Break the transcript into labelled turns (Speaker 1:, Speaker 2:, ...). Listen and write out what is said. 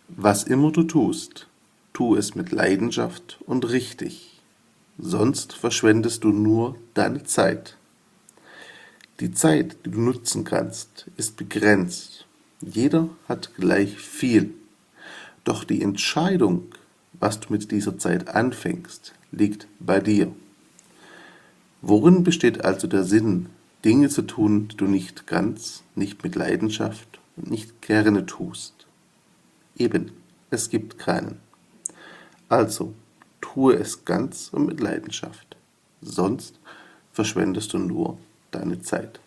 Speaker 1: Was immer du tust, tu es mit Leidenschaft und richtig, sonst verschwendest du nur deine Zeit. Die Zeit, die du nutzen kannst, ist begrenzt. Jeder hat gleich viel. Doch die Entscheidung, was du mit dieser Zeit anfängst, liegt bei dir. Worin besteht also der Sinn, Dinge zu tun, die du nicht ganz, nicht mit Leidenschaft und nicht gerne tust? Eben, es gibt keinen. Also, tue es ganz und mit Leidenschaft. Sonst verschwendest du nur deine Zeit.